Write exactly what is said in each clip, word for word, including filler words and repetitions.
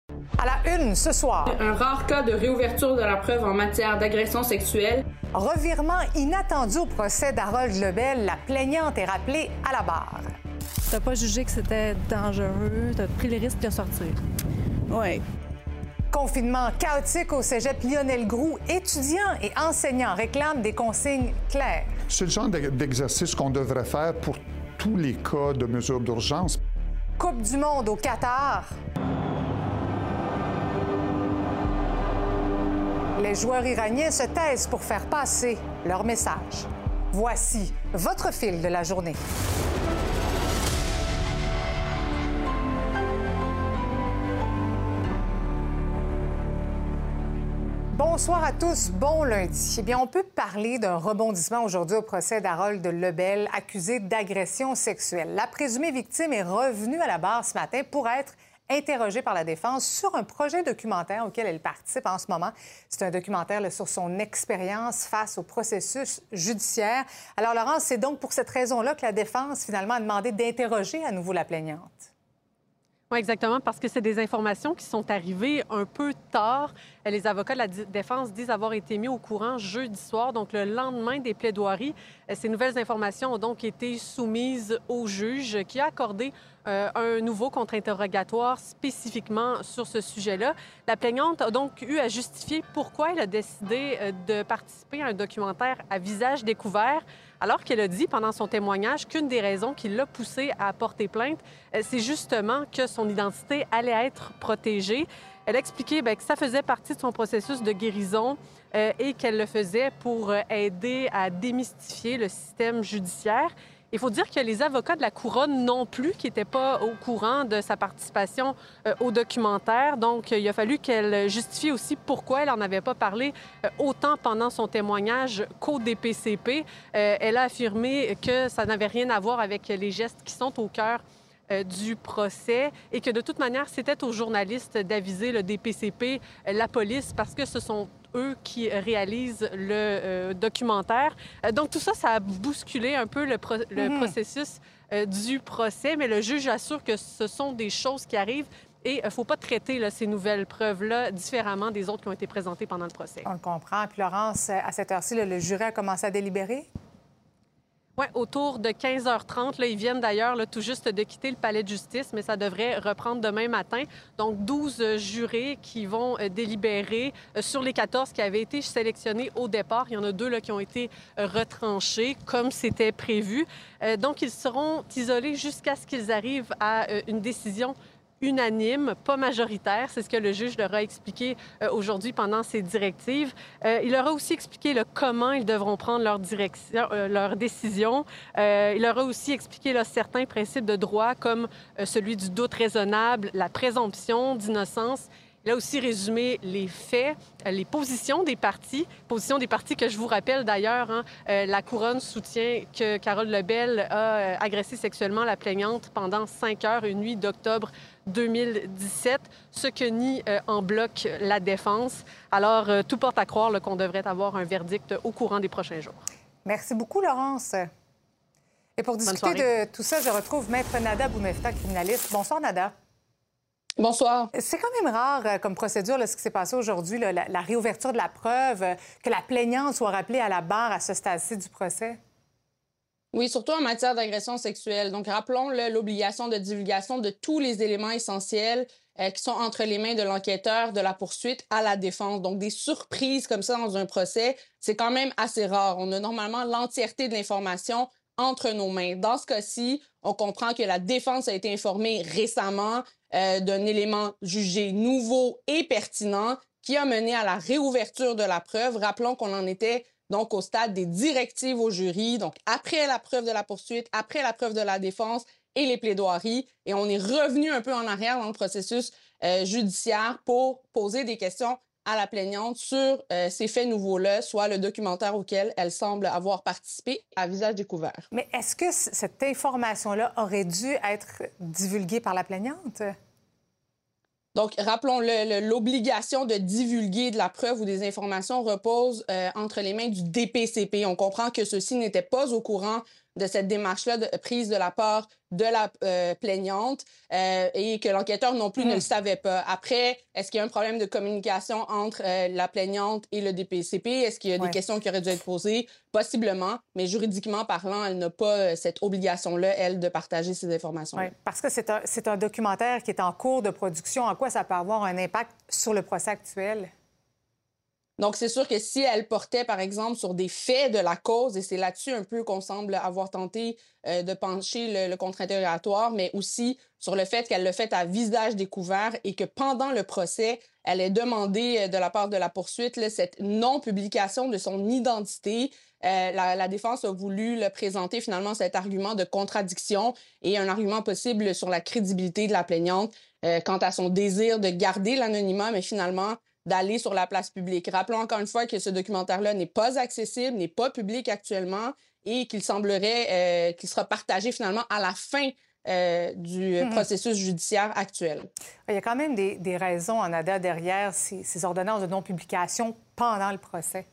À la une ce soir. Un rare cas de réouverture de la preuve en matière d'agression sexuelle. Revirement inattendu au procès d'Harold Lebel. La plaignante est rappelée à la barre. T'as pas jugé que c'était dangereux, t'as pris les risques de sortir. Oui. Confinement chaotique au cégep Lionel Groulx. Étudiants et enseignants réclament des consignes claires. C'est le genre d'exercice qu'on devrait faire pour tous les cas de mesures d'urgence. Coupe du monde au Qatar. Les joueurs iraniens se taisent pour faire passer leur message. Voici votre fil de la journée. Bonsoir à tous, bon lundi. Eh bien, on peut parler d'un rebondissement aujourd'hui au procès d'Harold Lebel, accusé d'agression sexuelle. La présumée victime est revenue à la barre ce matin pour être interrogée par la défense sur un projet documentaire auquel elle participe en ce moment. C'est un documentaire là, sur son expérience face au processus judiciaire. Alors, Laurence, c'est donc pour cette raison-là que la défense, finalement, a demandé d'interroger à nouveau la plaignante. Oui, exactement, parce que c'est des informations qui sont arrivées un peu tard. Les avocats de la défense disent avoir été mis au courant jeudi soir, donc le lendemain des plaidoiries. Ces nouvelles informations ont donc été soumises au juge qui a accordé euh, un nouveau contre-interrogatoire spécifiquement sur ce sujet-là. La plaignante a donc eu à justifier pourquoi elle a décidé de participer à un documentaire à visage découvert, alors qu'elle a dit pendant son témoignage qu'une des raisons qui l'a poussée à porter plainte, c'est justement que son identité allait être protégée. Elle a expliqué bien, que ça faisait partie de son processus de guérison euh, et qu'elle le faisait pour aider à démystifier le système judiciaire. Il faut dire que les avocats de la Couronne non plus, qui n'étaient pas au courant de sa participation euh, au documentaire. Donc, il a fallu qu'elle justifie aussi pourquoi elle n'en avait pas parlé euh, autant pendant son témoignage qu'au D P C P. Euh, elle a affirmé que ça n'avait rien à voir avec les gestes qui sont au cœur Euh, du procès et que de toute manière, c'était aux journalistes d'aviser le D P C P, euh, la police, parce que ce sont eux qui réalisent le euh, documentaire. Euh, donc tout ça, ça a bousculé un peu le, pro le mmh. processus euh, du procès, mais le juge assure que ce sont des choses qui arrivent et il ne faut pas traiter là, ces nouvelles preuves-là différemment des autres qui ont été présentées pendant le procès. On le comprend. Puis Laurence, à cette heure-ci, le jury a commencé à délibérer? Oui, autour de quinze heures trente. Là, ils viennent d'ailleurs tout juste de quitter le palais de justice, mais ça devrait reprendre demain matin. Donc, douze jurés qui vont euh, délibérer euh, sur les quatorze qui avaient été sélectionnés au départ. Il y en a deux là, qui ont été euh, retranchés, comme c'était prévu. Euh, donc, ils seront isolés jusqu'à ce qu'ils arrivent à euh, une décision unanime, pas majoritaire. C'est ce que le juge leur a expliqué euh, aujourd'hui pendant ses directives. Euh, il leur a aussi expliqué là, comment ils devront prendre leur, direction, euh, leur décision. Euh, il leur a aussi expliqué là, certains principes de droit comme euh, celui du doute raisonnable, la présomption d'innocence. Il a aussi résumé les faits, les positions des partis, positions des partis que je vous rappelle d'ailleurs, hein, euh, la Couronne soutient que Harold Lebel a euh, agressé sexuellement la plaignante pendant cinq heures une nuit d'octobre deux mille dix-sept, ce que nie euh, en bloc la défense. Alors, euh, tout porte à croire qu'on devrait avoir un verdict au courant des prochains jours. Merci beaucoup, Laurence. Et pour discuter de tout ça, je retrouve Maître Nada Boumefta, criminaliste. Bonsoir, Nada. Bonsoir. C'est quand même rare euh, comme procédure, là, ce qui s'est passé aujourd'hui, la, la réouverture de la preuve, euh, que la plaignante soit rappelée à la barre à ce stade-ci du procès. Oui, surtout en matière d'agression sexuelle. Donc, rappelons l'obligation de divulgation de tous les éléments essentiels euh, qui sont entre les mains de l'enquêteur, de la poursuite à la défense. Donc, des surprises comme ça dans un procès, c'est quand même assez rare. On a normalement l'entièreté de l'information entre nos mains. Dans ce cas-ci, on comprend que la défense a été informée récemment euh, d'un élément jugé nouveau et pertinent qui a mené à la réouverture de la preuve. Rappelons qu'on en était donc au stade des directives au jury, donc après la preuve de la poursuite, après la preuve de la défense et les plaidoiries. Et on est revenu un peu en arrière dans le processus euh, judiciaire pour poser des questions à la plaignante sur euh, ces faits nouveaux-là, soit le documentaire auquel elle semble avoir participé à visage découvert. Mais est-ce que cette information-là aurait dû être divulguée par la plaignante? Donc, rappelons-le, l'obligation de divulguer de la preuve ou des informations repose euh, entre les mains du D P C P. On comprend que ceux-ci n'étaient pas au courant de cette démarche-là de, prise de la part de la euh, plaignante euh, et que l'enquêteur non plus mmh. ne le savait pas. Après, est-ce qu'il y a un problème de communication entre euh, la plaignante et le D P C P? Est-ce qu'il y a ouais. des questions qui auraient dû être posées? Possiblement, mais juridiquement parlant, elle n'a pas euh, cette obligation-là, elle, de partager ces informations. Oui, parce que c'est un, c'est un documentaire qui est en cours de production. En quoi ça peut avoir un impact sur le procès actuel? Donc, c'est sûr que si elle portait, par exemple, sur des faits de la cause, et c'est là-dessus un peu qu'on semble avoir tenté euh, de pencher le, le contre-interrogatoire, mais aussi sur le fait qu'elle le fait à visage découvert et que pendant le procès, elle ait demandé euh, de la part de la poursuite là, cette non-publication de son identité. Euh, la, la défense a voulu le présenter finalement cet argument de contradiction et un argument possible sur la crédibilité de la plaignante euh, quant à son désir de garder l'anonymat, mais finalement d'aller sur la place publique. Rappelons encore une fois que ce documentaire-là n'est pas accessible, n'est pas public actuellement et qu'il semblerait euh, qu'il sera partagé finalement à la fin euh, du mmh. processus judiciaire actuel. Il y a quand même des, des raisons, Anada, derrière ces, ces ordonnances de non-publication pendant le procès.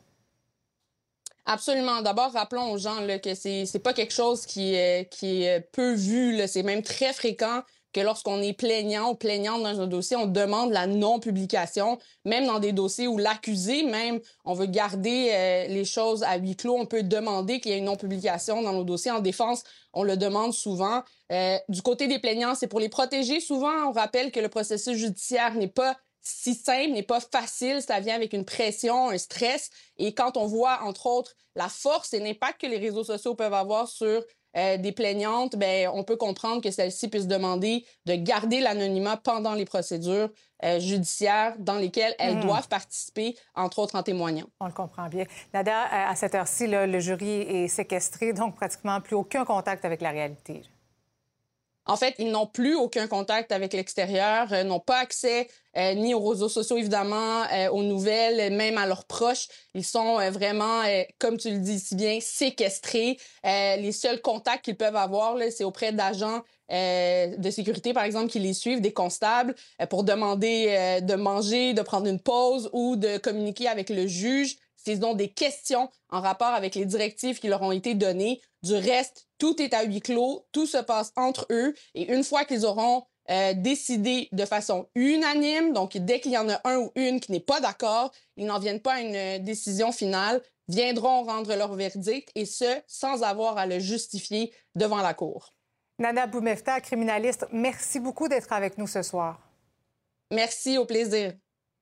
Absolument. D'abord, rappelons aux gens là, que c'est c'est pas quelque chose qui est, qui est peu vu. Là. C'est même très fréquent que lorsqu'on est plaignant ou plaignante dans un dossier, on demande la non-publication, même dans des dossiers où l'accusé, même, on veut garder euh, les choses à huis clos, on peut demander qu'il y ait une non-publication dans nos dossiers. En défense, on le demande souvent. Euh, du côté des plaignants, c'est pour les protéger. Souvent, on rappelle que le processus judiciaire n'est pas si simple, n'est pas facile, ça vient avec une pression, un stress. Et quand on voit, entre autres, la force et l'impact que les réseaux sociaux peuvent avoir sur Euh, des plaignantes, ben on peut comprendre que celles-ci puissent demander de garder l'anonymat pendant les procédures euh, judiciaires dans lesquelles elles mmh. doivent participer, entre autres en témoignant. On le comprend bien. Nada, à cette heure-ci, là, le jury est séquestré, donc pratiquement plus aucun contact avec la réalité. En fait, ils n'ont plus aucun contact avec l'extérieur, euh, n'ont pas accès euh, ni aux réseaux sociaux, évidemment, euh, aux nouvelles, même à leurs proches. Ils sont euh, vraiment, euh, comme tu le dis si bien, séquestrés. Euh, les seuls contacts qu'ils peuvent avoir, là, c'est auprès d'agents euh, de sécurité, par exemple, qui les suivent, des constables, euh, pour demander euh, de manger, de prendre une pause ou de communiquer avec le juge s'ils ont des questions en rapport avec les directives qui leur ont été données. Du reste, tout est à huis clos, tout se passe entre eux. Et une fois qu'ils auront euh, décidé de façon unanime, donc dès qu'il y en a un ou une qui n'est pas d'accord, ils n'en viennent pas à une décision finale, viendront rendre leur verdict, et ce, sans avoir à le justifier devant la Cour. Nada Boumefta, criminaliste, merci beaucoup d'être avec nous ce soir. Merci, au plaisir.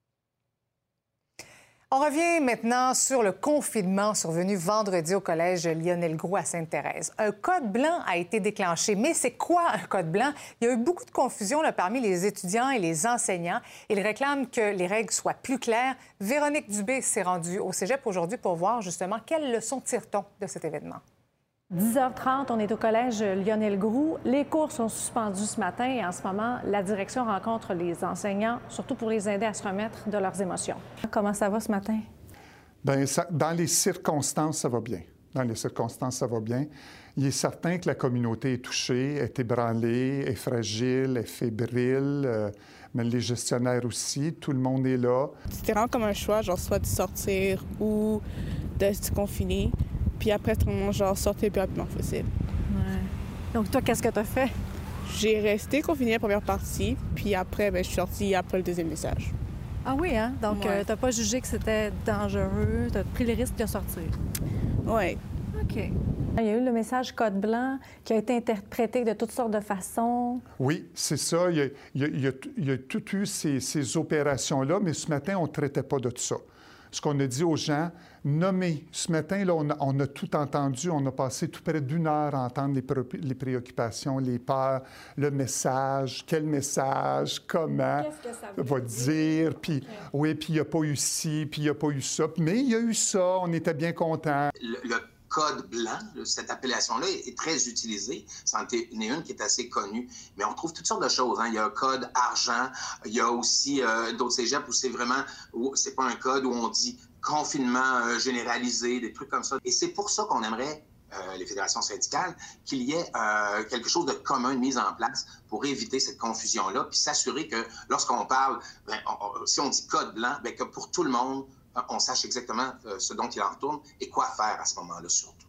On revient maintenant sur le confinement survenu vendredi au collège Lionel Groulx à Sainte-Thérèse. Un code blanc a été déclenché. Mais c'est quoi un code blanc? Il y a eu beaucoup de confusion là, parmi les étudiants et les enseignants. Ils réclament que les règles soient plus claires. Véronique Dubé s'est rendue au cégep aujourd'hui pour voir justement quelles leçons tire-t-on de cet événement. dix heures trente, on est au collège Lionel Groulx. Les cours sont suspendus ce matin et en ce moment, la direction rencontre les enseignants, surtout pour les aider à se remettre de leurs émotions. Comment ça va ce matin? Bien, ça, dans les circonstances, ça va bien. Dans les circonstances, ça va bien. Il est certain que la communauté est touchée, est ébranlée, est fragile, est fébrile, euh, mais les gestionnaires aussi, tout le monde est là. C'était vraiment comme un choix, genre soit de sortir ou de se confiner. Puis après, tout le monde, genre, sortait le plus rapidement possible. Ouais. Donc, toi, qu'est-ce que tu as fait? J'ai resté confinée la première partie, puis après, bien, je suis sortie après le deuxième message. Ah oui, hein? Donc, ouais. euh, t'as pas jugé que c'était dangereux, t'as pris le risque de sortir? Oui. OK. Il y a eu le message code blanc qui a été interprété de toutes sortes de façons. Oui, c'est ça. Il y a, il y a, il y a, il y a tout eu ces, ces opérations-là, mais ce matin, on ne traitait pas de tout ça. Ce qu'on a dit aux gens, nommer. Ce matin, là, on a, on a tout entendu. On a passé tout près d'une heure à entendre les, pré les préoccupations, les peurs, le message, quel message, comment Qu'est-ce que ça va dire. Puis, okay. Oui, puis il n'y a pas eu ci, puis il n'y a pas eu ça. Mais il y a eu ça. On était bien contents. Le, le code blanc, cette appellation-là est très utilisée. C'en est une qui est assez connue. Mais on trouve toutes sortes de choses. Hein. Il y a un code argent. Il y a aussi euh, d'autres cégeps où c'est vraiment, où c'est pas un code où on dit confinement euh, généralisé, des trucs comme ça. Et c'est pour ça qu'on aimerait, euh, les fédérations syndicales, qu'il y ait euh, quelque chose de commun mis en place pour éviter cette confusion-là, puis s'assurer que lorsqu'on parle, ben, on, on, si on dit code blanc, ben, que pour tout le monde, on sache exactement ce dont il en retourne et quoi faire à ce moment-là surtout.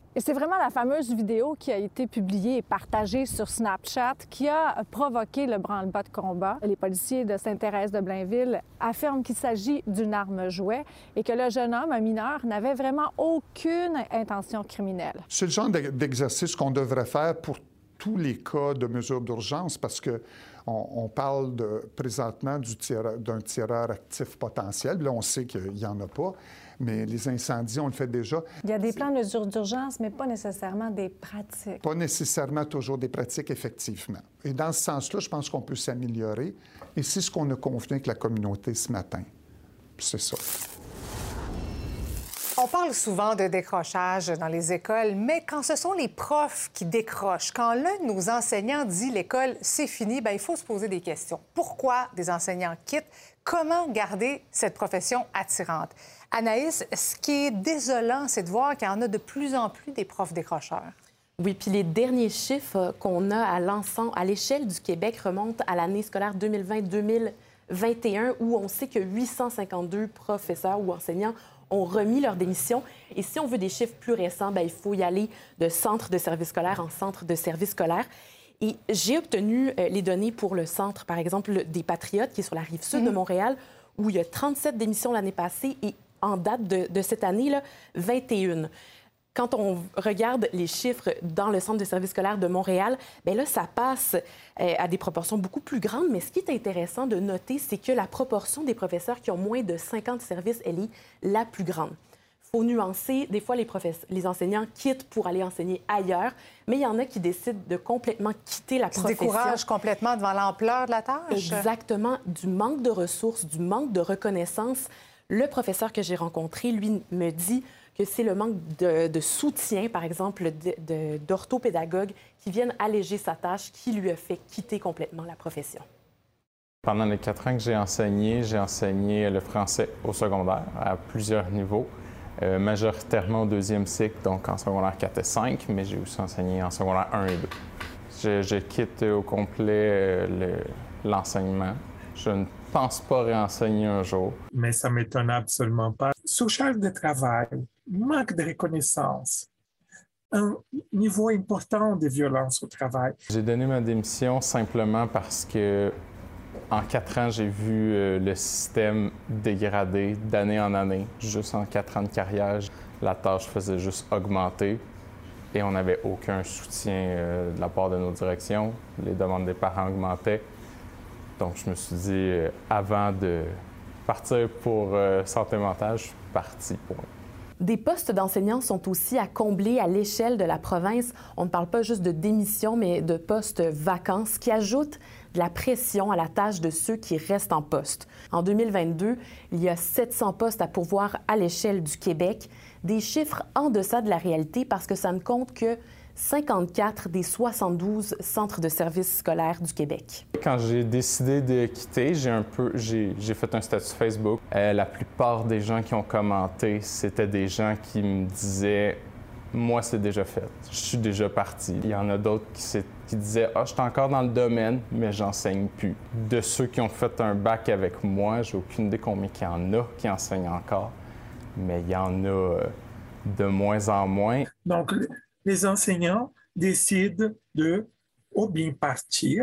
Et c'est vraiment la fameuse vidéo qui a été publiée et partagée sur Snapchat qui a provoqué le branle-bas de combat. Les policiers de Sainte-Thérèse de Blainville affirment qu'il s'agit d'une arme jouet et que le jeune homme, un mineur, n'avait vraiment aucune intention criminelle. C'est le genre d'exercice qu'on devrait faire pour tous les cas de mesures d'urgence parce que on, on parle de, présentement du tireur, d'un tireur actif potentiel. Là, on sait qu'il n'y en a pas. Mais les incendies, on le fait déjà. Il y a des plans de mesures d'urgence, mais pas nécessairement des pratiques. Pas nécessairement toujours des pratiques, effectivement. Et dans ce sens-là, je pense qu'on peut s'améliorer. Et c'est ce qu'on a convenu avec la communauté ce matin. C'est ça. On parle souvent de décrochage dans les écoles, mais quand ce sont les profs qui décrochent, quand l'un de nos enseignants dit « l'école, c'est fini », bien, il faut se poser des questions. Pourquoi des enseignants quittent? Comment garder cette profession attirante? Anaïs, ce qui est désolant, c'est de voir qu'il y en a de plus en plus des profs décrocheurs. Oui, puis les derniers chiffres qu'on a à l'ensemble, à l'échelle du Québec remontent à l'année scolaire deux mille vingt deux mille vingt et un, où on sait que huit cent cinquante-deux professeurs ou enseignants ont remis leur démission. Et si on veut des chiffres plus récents, bien, il faut y aller de centre de service scolaire en centre de service scolaire. Et j'ai obtenu euh, les données pour le centre, par exemple, des Patriotes, qui est sur la rive sud mm-hmm. de Montréal, où il y a trente-sept démissions l'année passée et en date de, de cette année, là, vingt et un. Quand on regarde les chiffres dans le centre de service scolaire de Montréal, bien là, ça passe euh, à des proportions beaucoup plus grandes. Mais ce qui est intéressant de noter, c'est que la proportion des professeurs qui ont moins de cinquante services, elle est la plus grande. Il faut nuancer. Des fois, les, professe... les enseignants quittent pour aller enseigner ailleurs, mais il y en a qui décident de complètement quitter la profession. Ils se découragent complètement devant l'ampleur de la tâche. Exactement. Du manque de ressources, du manque de reconnaissance. Le professeur que j'ai rencontré, lui, me dit que c'est le manque de, de soutien, par exemple, de, de, d'orthopédagogues qui viennent alléger sa tâche, qui lui a fait quitter complètement la profession. Pendant les quatre ans que j'ai enseigné, j'ai enseigné le français au secondaire à plusieurs niveaux, euh, majoritairement au deuxième cycle, donc en secondaire quatre et cinq, mais j'ai aussi enseigné en secondaire un et deux. Je, je quitte au complet euh, le, l'enseignement. Je ne pense pas réenseigner un jour. Mais ça ne m'étonne absolument pas. Surcharge de travail, manque de reconnaissance, un niveau important de violence au travail. J'ai donné ma démission simplement parce que en quatre ans, j'ai vu euh, le système dégrader d'année en année. Juste en quatre ans de carrière, la tâche faisait juste augmenter et on n'avait aucun soutien euh, de la part de nos directions. Les demandes des parents augmentaient. Donc, je me suis dit, euh, avant de partir pour euh, santé mentale, je suis parti pour... Des postes d'enseignants sont aussi à combler à l'échelle de la province. On ne parle pas juste de démission, mais de postes vacants, ce qui ajoute de la pression à la tâche de ceux qui restent en poste. En deux mille vingt-deux, il y a sept cents postes à pourvoir à l'échelle du Québec, des chiffres en deçà de la réalité parce que ça ne compte que cinquante-quatre des soixante-douze centres de services scolaires du Québec. Quand j'ai décidé de quitter, j'ai un peu, j'ai, j'ai fait un statut Facebook. Euh, la plupart des gens qui ont commenté, c'était des gens qui me disaient « Moi, c'est déjà fait. Je suis déjà parti. » Il y en a d'autres qui, qui disaient « Ah, je suis encore dans le domaine, mais j'enseigne plus. » De ceux qui ont fait un bac avec moi, j'ai aucune idée combien il y en a qui enseignent encore, mais il y en a euh, de moins en moins. Donc, les enseignants décident de ou bien partir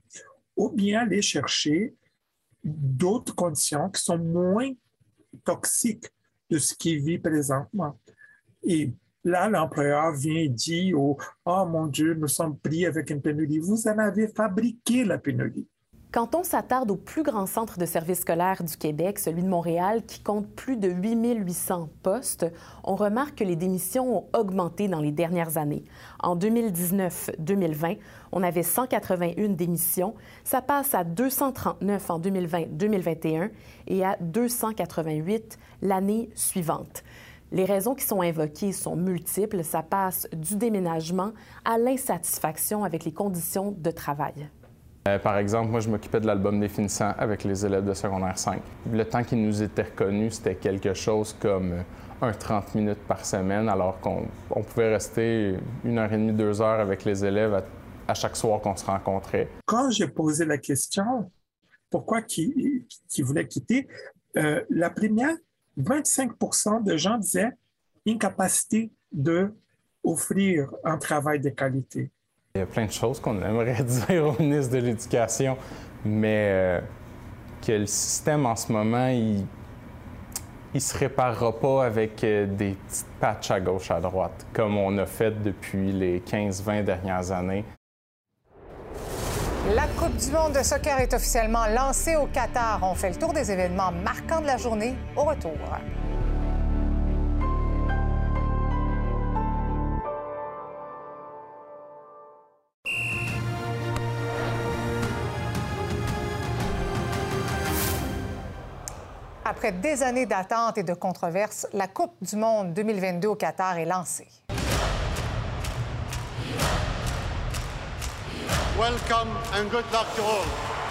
ou bien aller chercher d'autres conditions qui sont moins toxiques de ce qu'ils vivent présentement. Et là, l'employeur vient et dit oh, « Oh mon Dieu, nous sommes pris avec une pénurie. » Vous en avez fabriqué la pénurie. Quand on s'attarde au plus grand centre de services scolaires du Québec, celui de Montréal, qui compte plus de huit mille huit cents postes, on remarque que les démissions ont augmenté dans les dernières années. En deux mille dix-neuf deux mille vingt, on avait cent quatre-vingt-une démissions. Ça passe à deux cent trente-neuf en deux mille vingt deux mille vingt et un et à deux cent quatre-vingt-huit l'année suivante. Les raisons qui sont invoquées sont multiples. Ça passe du déménagement à l'insatisfaction avec les conditions de travail. Euh, par exemple, moi, je m'occupais de l'album des finissants avec les élèves de secondaire cinq. Le temps qui nous était reconnu, c'était quelque chose comme un trente minutes par semaine, alors qu'on on pouvait rester une heure et demie, deux heures avec les élèves à, à chaque soir qu'on se rencontrait. Quand j'ai posé la question, pourquoi qui, qui voulaient quitter, euh, la première, vingt-cinq pour cent de gens disaient incapacité de offrir un travail de qualité. Il y a plein de choses qu'on aimerait dire au ministre de l'Éducation, mais euh, que le système en ce moment, il ne se réparera pas avec euh, des petites patchs à gauche, à droite, comme on a fait depuis les quinze vingt dernières années. La Coupe du monde de soccer est officiellement lancée au Qatar. On fait le tour des événements marquants de la journée au retour. Après des années d'attente et de controverses, la Coupe du monde deux mille vingt-deux au Qatar est lancée. Welcome and good luck to all.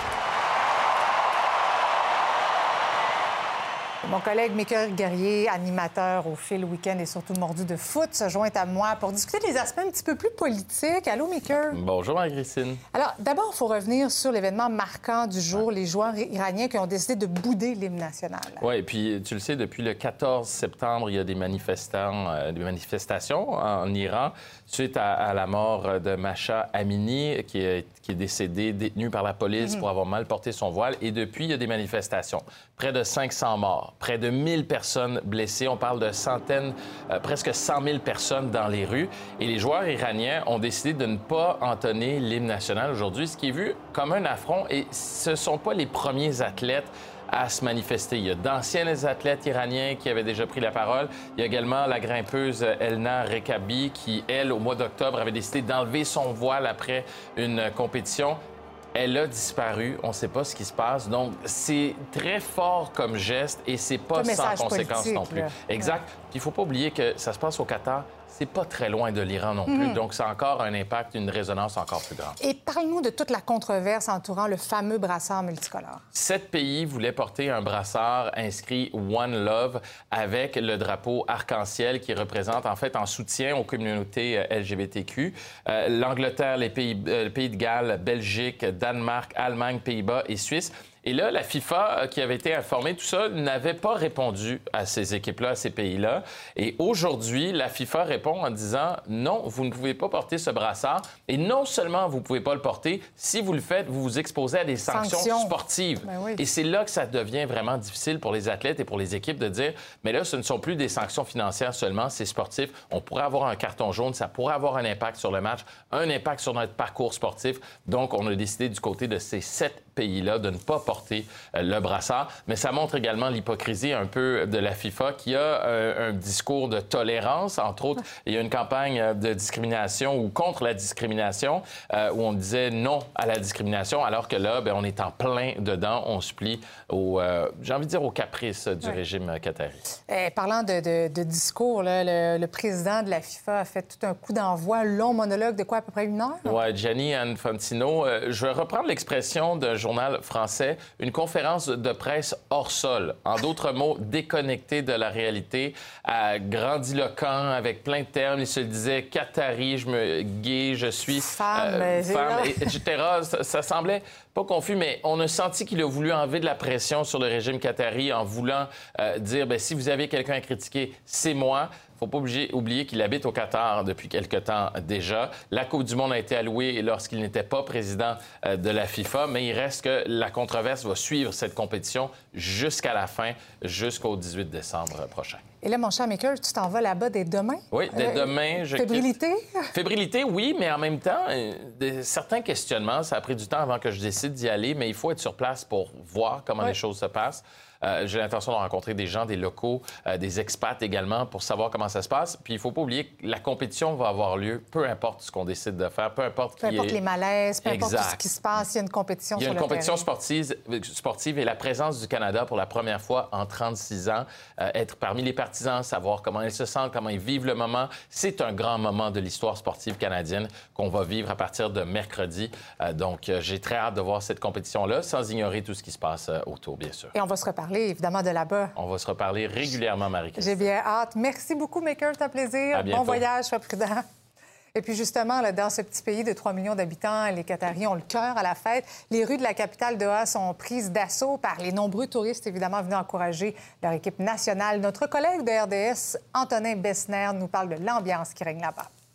Mon collègue Mickaël Guerrier, animateur au Fil Week-end et surtout mordu de foot, se joint à moi pour discuter des aspects un petit peu plus politiques. Allô, Mickaël? Bonjour, Marie-Christine. Alors, d'abord, il faut revenir sur l'événement marquant du jour, les joueurs iraniens qui ont décidé de bouder l'hymne national. Oui, et puis tu le sais, depuis le quatorze septembre, il y a des manifestants, euh, des manifestations en Iran suite à, à la mort de Mahsa Amini, qui est, qui est décédée, détenue par la police mm-hmm. pour avoir mal porté son voile. Et depuis, il y a des manifestations. Près de cinq cents morts, près de mille personnes blessées. On parle de centaines, euh, presque cent mille personnes dans les rues. Et les joueurs iraniens ont décidé de ne pas entonner l'hymne national aujourd'hui, ce qui est vu comme un affront. Et ce ne sont pas les premiers athlètes à se manifester. Il y a d'anciens athlètes iraniens qui avaient déjà pris la parole. Il y a également la grimpeuse Elna Rekabi qui, elle, au mois d'octobre, avait décidé d'enlever son voile après une compétition. Elle a disparu. On ne sait pas ce qui se passe. Donc, c'est très fort comme geste et c'est pas sans conséquence non plus. Là. Exact. Puis, il ne faut pas oublier que ça se passe au Qatar. C'est pas très loin de l'Iran non plus. Mmh. Donc, c'est encore un impact, une résonance encore plus grande. Et parle-nous de toute la controverse entourant le fameux brassard multicolore. Sept pays voulaient porter un brassard inscrit One Love avec le drapeau arc-en-ciel qui représente, en fait, en soutien aux communautés L G B T Q. Euh, L'Angleterre, les pays, euh, le Pays de Galles, Belgique, Danemark, Allemagne, Pays-Bas et Suisse. Et là, la FIFA, qui avait été informée, tout ça, n'avait pas répondu à ces équipes-là, à ces pays-là. Et aujourd'hui, la FIFA répond en disant « Non, vous ne pouvez pas porter ce brassard. Et non seulement vous ne pouvez pas le porter, si vous le faites, vous vous exposez à des sanctions, sanctions. sportives. Ben oui. » Et c'est là que ça devient vraiment difficile pour les athlètes et pour les équipes de dire « Mais là, ce ne sont plus des sanctions financières seulement, c'est sportif. On pourrait avoir un carton jaune, ça pourrait avoir un impact sur le match, un impact sur notre parcours sportif. » Donc, on a décidé du côté de ces sept pays-là de ne pas porter euh, le brassard. Mais ça montre également l'hypocrisie un peu de la FIFA qui a euh, un discours de tolérance. Entre autres, il y a une campagne de discrimination ou contre la discrimination euh, où on disait non à la discrimination, alors que là, bien, on est en plein dedans. On se plie au, euh, j'ai envie de dire, aux caprices du ouais. régime qatari. Eh, parlant de, de, de discours, là, le, le président de la FIFA a fait tout un coup d'envoi, un long monologue de quoi, à peu près une heure? Oui, Gianni Infantino. Euh, je vais reprendre l'expression d'un journal français, une conférence de presse hors sol. En d'autres mots, déconnecté de la réalité, à grandiloquent, avec plein de termes. Il se disait qatari, je me gay, je suis femme, euh, femme et, et cetera. Ça, ça semblait pas confus, mais on a senti qu'il a voulu enlever de la pression sur le régime qatari en voulant euh, dire, bien, si vous avez quelqu'un à critiquer, c'est moi. Il ne faut pas oublier, oublier qu'il habite au Qatar depuis quelque temps déjà. La Coupe du monde a été allouée lorsqu'il n'était pas président euh, de la FIFA, mais il reste que la controverse va suivre cette compétition jusqu'à la fin, jusqu'au dix-huit décembre prochain. Et là, mon cher Maker, tu t'en vas là-bas dès demain? Oui, dès euh, demain. Je fébrilité? Quitte... Fébrilité, oui, mais en même temps, euh, de, certains questionnements. Ça a pris du temps avant que je décide d'y aller, mais il faut être sur place pour voir comment oui. les choses se passent. Euh, j'ai l'intention de rencontrer des gens, des locaux, euh, des expats également pour savoir comment ça se passe. Puis il ne faut pas oublier que la compétition va avoir lieu, peu importe ce qu'on décide de faire, peu importe qui Peu importe est... les malaises, peu exact. importe tout ce qui se passe, il y a une compétition sur le terrain. Il y a une compétition sportive, sportive et la présence du Canada pour la première fois en trente-six ans, euh, être parmi les partisans, savoir comment ils se sentent, comment ils vivent le moment, c'est un grand moment de l'histoire sportive canadienne qu'on va vivre à partir de mercredi. Euh, donc, euh, j'ai très hâte de voir cette compétition-là, sans ignorer tout ce qui se passe euh, autour, bien sûr. Et on va se reparler évidemment de là-bas. On va se reparler régulièrement, Marie-Christine. J'ai bien hâte. Merci beaucoup, Maker. C'est un plaisir. À bientôt. Bon voyage, sois prudent. Et puis justement, là, dans ce petit pays de trois millions d'habitants, les Qataris ont le cœur à la fête. Les rues de la capitale Doha sont prises d'assaut par les nombreux touristes, évidemment, venus encourager leur équipe nationale. Notre collègue de R D S, Antonin Bessner, nous parle de l'ambiance qui règne là-bas.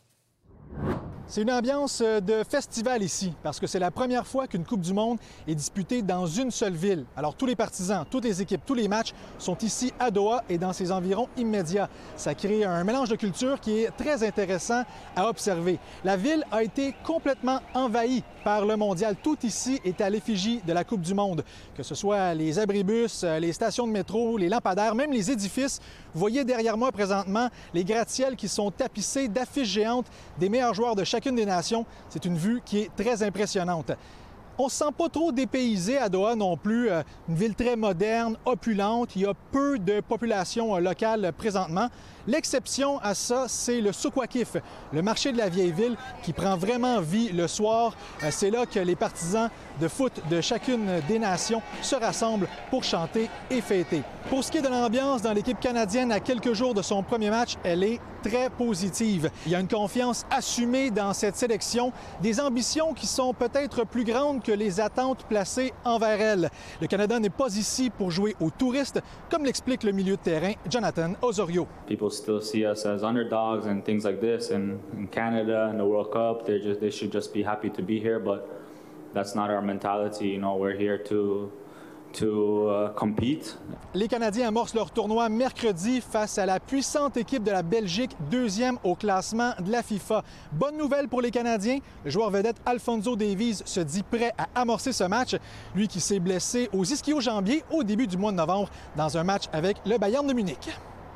C'est une ambiance de festival ici, parce que c'est la première fois qu'une Coupe du monde est disputée dans une seule ville. Alors tous les partisans, toutes les équipes, tous les matchs sont ici à Doha et dans ses environs immédiats. Ça crée un mélange de cultures qui est très intéressant à observer. La ville a été complètement envahie par le mondial. Tout ici est à l'effigie de la Coupe du monde, que ce soit les abribus, les stations de métro, les lampadaires, même les édifices. Vous voyez derrière moi présentement les gratte-ciels qui sont tapissés d'affiches géantes des meilleurs joueurs de chacune des nations. C'est une vue qui est très impressionnante. On ne se sent pas trop dépaysé à Doha non plus. Une ville très moderne, opulente. Il y a peu de population locale présentement. L'exception à ça, c'est le Souk Waqif, le marché de la vieille ville qui prend vraiment vie le soir. C'est là que les partisans de foot de chacune des nations se rassemblent pour chanter et fêter. Pour ce qui est de l'ambiance dans l'équipe canadienne à quelques jours de son premier match, elle est très positive. Il y a une confiance assumée dans cette sélection, des ambitions qui sont peut-être plus grandes que les attentes placées envers elle. Le Canada n'est pas ici pour jouer aux touristes, comme l'explique le milieu de terrain Jonathan Osorio. People still see us as underdogs and things like this, and in Canada and the World Cup, they just they should just be happy to be here, but that's not our mentality. You know, we're here to to uh, compete. Les Canadiens amorcent leur tournoi mercredi face à la puissante équipe de la Belgique, deuxième au classement de la FIFA. Bonne nouvelle pour les Canadiens, le joueur vedette Alphonso Davies se dit prêt à amorcer ce match, lui qui s'est blessé aux ischio-jambiers au début du mois de novembre dans un match avec le Bayern de Munich.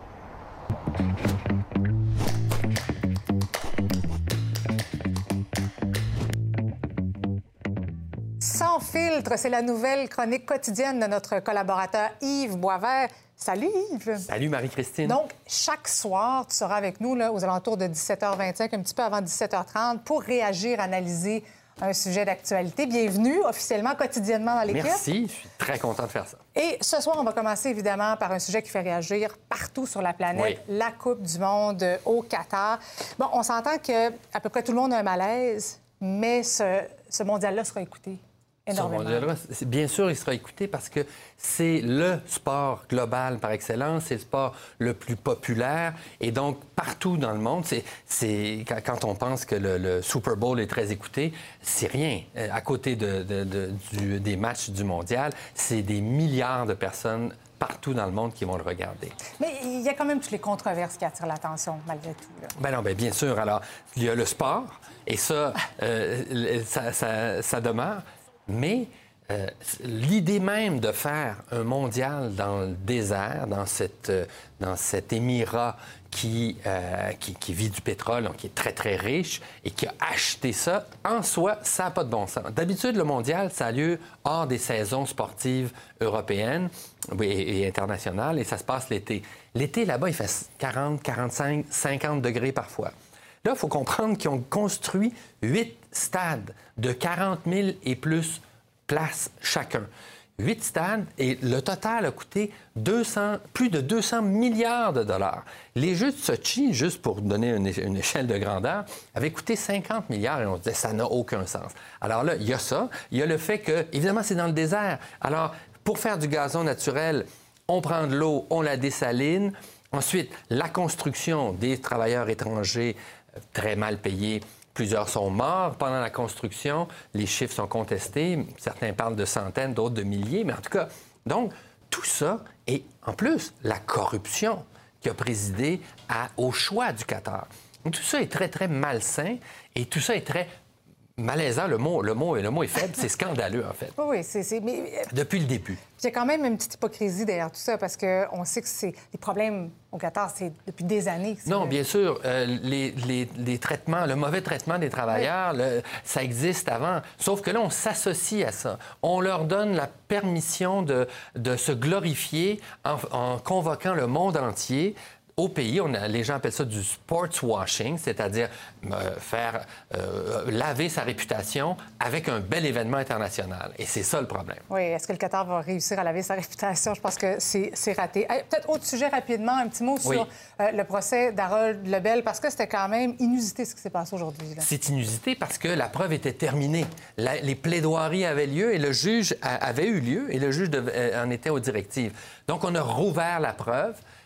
Sans filtre, c'est la nouvelle chronique quotidienne de notre collaborateur Yves Boisvert. Salut Yves! Salut Marie-Christine! Donc, chaque soir, tu seras avec nous là, aux alentours de dix-sept heures vingt-cinq, un petit peu avant dix-sept heures trente, pour réagir, analyser un sujet d'actualité. Bienvenue officiellement, quotidiennement dans l'équipe. Merci, je suis très content de faire ça. Et ce soir, on va commencer évidemment par un sujet qui fait réagir partout sur la planète, oui. La Coupe du monde au Qatar. Bon, on s'entend que à peu près tout le monde a un malaise, mais ce, ce mondial-là sera écouté. Énormément. Bien sûr, il sera écouté parce que c'est le sport global par excellence, c'est le sport le plus populaire et donc partout dans le monde, c'est, c'est quand on pense que le, le Super Bowl est très écouté, c'est rien. À côté de, de, de, du, des matchs du mondial, c'est des milliards de personnes partout dans le monde qui vont le regarder. Mais il y a quand même toutes les controverses qui attirent l'attention, malgré tout. Là. Ben non, ben bien sûr. Alors, il y a le sport et ça, euh, ça, ça, ça demeure. Mais euh, l'idée même de faire un mondial dans le désert, dans, cette, euh, dans cet émirat qui, euh, qui, qui vit du pétrole, donc qui est très, très riche et qui a acheté ça, en soi, ça n'a pas de bon sens. D'habitude, le mondial, ça a lieu hors des saisons sportives européennes et, et internationales et ça se passe l'été. L'été, là-bas, il fait quarante, quarante-cinq, cinquante degrés parfois. Là, il faut comprendre qu'ils ont construit huit stades de quarante mille et plus places chacun. Huit stades et le total a coûté deux cents, plus de deux cents milliards de dollars. Les Jeux de Sochi, juste pour donner une, une échelle de grandeur, avaient coûté cinquante milliards et on se disait ça n'a aucun sens. Alors là, il y a ça. Il y a le fait que, évidemment, c'est dans le désert. Alors, pour faire du gazon naturel, on prend de l'eau, on la dessaline. Ensuite, la construction des travailleurs étrangers très mal payés. Plusieurs sont morts pendant la construction. Les chiffres sont contestés. Certains parlent de centaines, d'autres de milliers. Mais en tout cas, donc, tout ça, et en plus, la corruption qui a présidé à, au choix du Qatar. Donc, tout ça est très, très malsain et tout ça est très malaisant. Le mot, le mot, le mot est faible. C'est scandaleux, en fait. Oui, c'est... c'est... Mais... Depuis le début. Il y a quand même une petite hypocrisie derrière tout ça, parce qu'on sait que c'est les problèmes au Qatar, c'est depuis des années. Non, le... bien sûr. Euh, les, les, les traitements, le mauvais traitement des travailleurs, oui. le, ça existe avant. Sauf que là, on s'associe à ça. On leur donne la permission de, de se glorifier en, en convoquant le monde entier. Au pays, on a, les gens appellent ça du sports washing, c'est-à-dire euh, faire euh, laver sa réputation avec un bel événement international. Et c'est ça le problème. Oui, est-ce que le Qatar va réussir à laver sa réputation? Je pense que c'est, c'est raté. Hey, peut-être autre sujet rapidement, un petit mot sur oui. euh, le procès d'Harold Lebel, parce que c'était quand même inusité ce qui s'est passé aujourd'hui. Là. C'est inusité parce que la preuve était terminée. La, les plaidoiries avaient lieu et le juge a, avait eu lieu et le juge devait, en était aux directives. Donc, on a rouvert la preuve.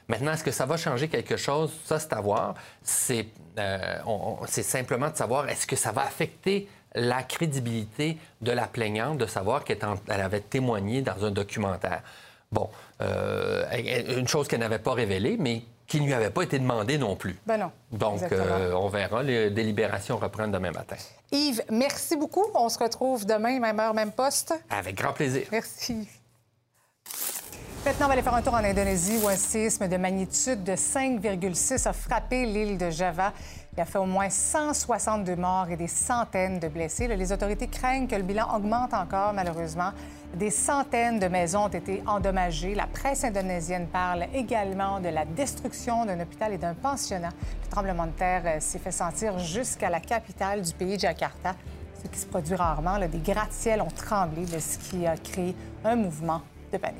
Maintenant, est-ce que ça va changer quelque chose? Ça, c'est à voir. C'est euh, on, on, c'est simplement de savoir est-ce que ça va affecter la crédibilité de la plaignante, de savoir qu'elle en, elle avait témoigné dans un documentaire. Bon, euh, une chose qu'elle n'avait pas révélée, mais qui ne lui avait pas été demandée non plus. Ben non. Donc, euh, on verra. Les délibérations reprennent demain matin. Yves, merci beaucoup. On se retrouve demain, même heure, même poste. Avec grand plaisir. Merci. Maintenant, on va aller faire un tour en Indonésie où un séisme de magnitude de cinq virgule six a frappé l'île de Java. Il a fait au moins cent soixante-deux morts et des centaines de blessés. Les autorités craignent que le bilan augmente encore, malheureusement. Des centaines de maisons ont été endommagées. La presse indonésienne parle également de la destruction d'un hôpital et d'un pensionnat. Le tremblement de terre s'est fait sentir jusqu'à la capitale du pays, Jakarta, ce qui se produit rarement. Là, des gratte-ciels ont tremblé, ce qui a créé un mouvement de panique.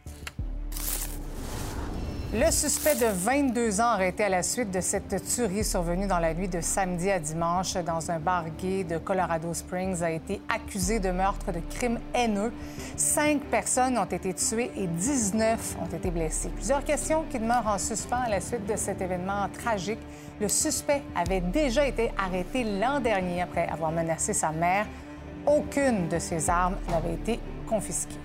Le suspect de vingt-deux ans arrêté à la suite de cette tuerie survenue dans la nuit de samedi à dimanche dans un bar gay de Colorado Springs a été accusé de meurtre de crimes haineux. Cinq personnes ont été tuées et dix-neuf ont été blessées. Plusieurs questions qui demeurent en suspens à la suite de cet événement tragique. Le suspect avait déjà été arrêté l'an dernier après avoir menacé sa mère. Aucune de ses armes n'avait été confisquée.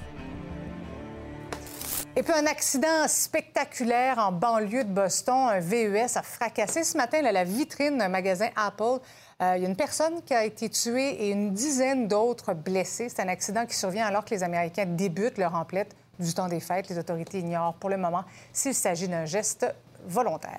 Et puis, un accident spectaculaire en banlieue de Boston. Un V U S a fracassé ce matin là, la vitrine d'un magasin Apple. Euh, il y a une personne qui a été tuée et une dizaine d'autres blessés. C'est un accident qui survient alors que les Américains débutent leur emplette du temps des fêtes. Les autorités ignorent pour le moment s'il s'agit d'un geste volontaire.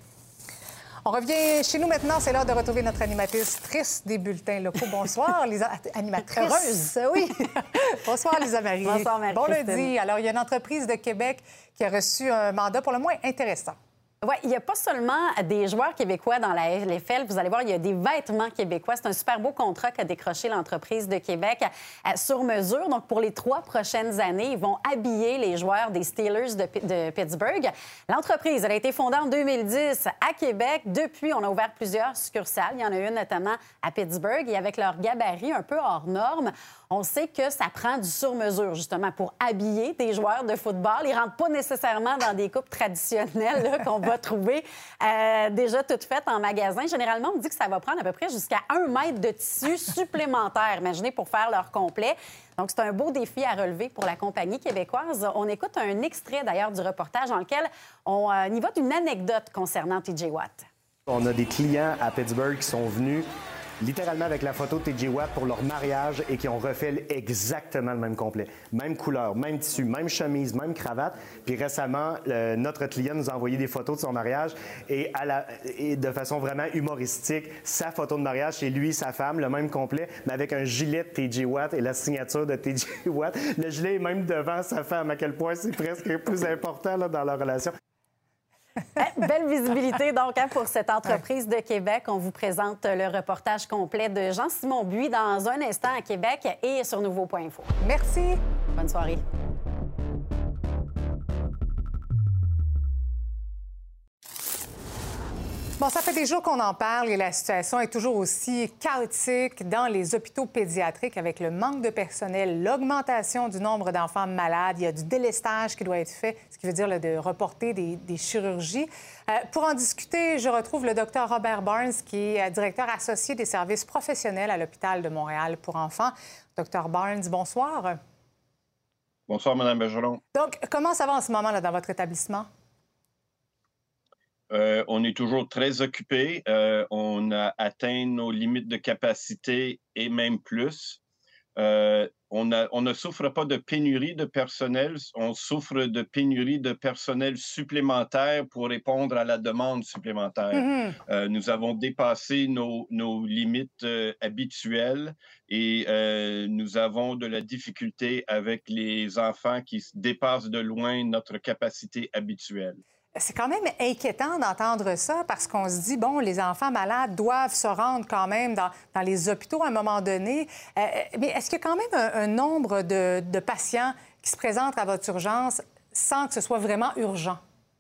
On revient chez nous maintenant. C'est l'heure de retrouver notre animatrice triste des bulletins locaux. Bonsoir, les animatrices. Heureuse. Oui. Bonsoir, Lisa Marie. Bonsoir, Marie. Bon lundi. Alors, il y a une entreprise de Québec qui a reçu un mandat pour le moins intéressant. Oui, il n'y a pas seulement des joueurs québécois dans la L F L. Vous allez voir, il y a des vêtements québécois. C'est un super beau contrat qu'a décroché l'entreprise de Québec sur mesure. Donc, pour les trois prochaines années, ils vont habiller les joueurs des Steelers de, de Pittsburgh. L'entreprise, elle a été fondée en deux mille dix à Québec. Depuis, on a ouvert plusieurs succursales. Il y en a une notamment à Pittsburgh. Et avec leur gabarit un peu hors norme, on sait que ça prend du sur-mesure, justement, pour habiller des joueurs de football. Ils ne rentrent pas nécessairement dans des coupes traditionnelles là, qu'on va trouver euh, déjà toutes faites en magasin. Généralement, on dit que ça va prendre à peu près jusqu'à un mètre de tissu supplémentaire, imaginez, pour faire leur complet. Donc, c'est un beau défi à relever pour la compagnie québécoise. On écoute un extrait, d'ailleurs, du reportage dans lequel on euh, y va d'une anecdote concernant T J Watt. On a des clients à Pittsburgh qui sont venus littéralement avec la photo de T J Watt pour leur mariage et qui ont refait exactement le même complet. Même couleur, même tissu, même chemise, même cravate. Puis récemment, euh, notre client nous a envoyé des photos de son mariage et, à la, et de façon vraiment humoristique, sa photo de mariage, c'est lui, sa femme, le même complet, mais avec un gilet de T J Watt et la signature de T J Watt. Le gilet est même devant sa femme, à quel point c'est presque plus important là, dans leur relation. Belle visibilité, donc, hein, pour cette entreprise de Québec. On vous présente le reportage complet de Jean-Simon Buis dans un instant à Québec et sur nouveau point info. Merci. Bonne soirée. Bon, ça fait des jours qu'on en parle et la situation est toujours aussi chaotique dans les hôpitaux pédiatriques avec le manque de personnel, l'augmentation du nombre d'enfants malades. Il y a du délestage qui doit être fait, ce qui veut dire là, de reporter des, des chirurgies. Euh, pour en discuter, je retrouve le docteur Robert Barnes, qui est directeur associé des services professionnels à l'Hôpital de Montréal pour enfants. docteur Barnes, bonsoir. Bonsoir, Mme Bergeron. Donc, comment ça va en ce moment là, dans votre établissement? Euh, on est toujours très occupé. Euh, on a atteint nos limites de capacité et même plus. Euh, on, a, on ne souffre pas de pénurie de personnel, on souffre de pénurie de personnel supplémentaire pour répondre à la demande supplémentaire. Mm-hmm. euh, nous avons dépassé nos, nos limites euh, habituelles et euh, nous avons de la difficulté avec les enfants qui dépassent de loin notre capacité habituelle. C'est quand même inquiétant d'entendre ça parce qu'on se dit, bon, les enfants malades doivent se rendre quand même dans, dans les hôpitaux à un moment donné. Euh, mais est-ce qu'il y a quand même un, un nombre de, de patients qui se présentent à votre urgence sans que ce soit vraiment urgent?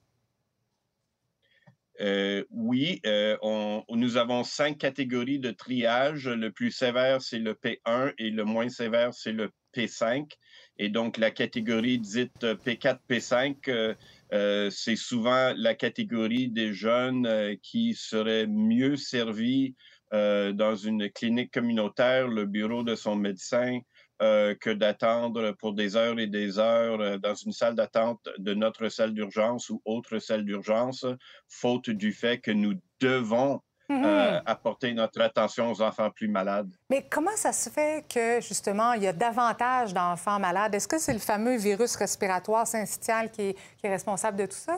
Euh, oui, euh, on, nous avons cinq catégories de triage. Le plus sévère, c'est le P un et le moins sévère, c'est le P cinq. Et donc, la catégorie dite P quatre, P cinq, euh, euh, c'est souvent la catégorie des jeunes euh, qui seraient mieux servis euh, dans une clinique communautaire, le bureau de son médecin, euh, que d'attendre pour des heures et des heures euh, dans une salle d'attente de notre salle d'urgence ou autre salle d'urgence, faute du fait que nous devons Mm-hmm. euh, apporter notre attention aux enfants plus malades. Mais comment ça se fait que, justement, il y a davantage d'enfants malades? Est-ce que c'est le fameux virus respiratoire syncytial qui est, qui est responsable de tout ça?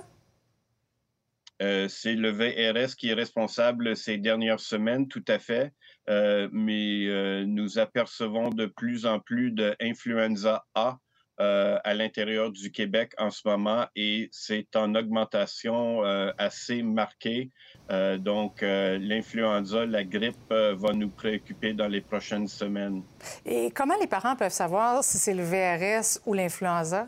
Euh, c'est le V R S qui est responsable ces dernières semaines, tout à fait. Euh, mais euh, nous apercevons de plus en plus d'influenza A euh, à l'intérieur du Québec en ce moment et c'est en augmentation euh, assez marquée. Euh, donc, euh, l'influenza, la grippe euh, va nous préoccuper dans les prochaines semaines. Et comment les parents peuvent savoir si c'est le V R S ou l'influenza?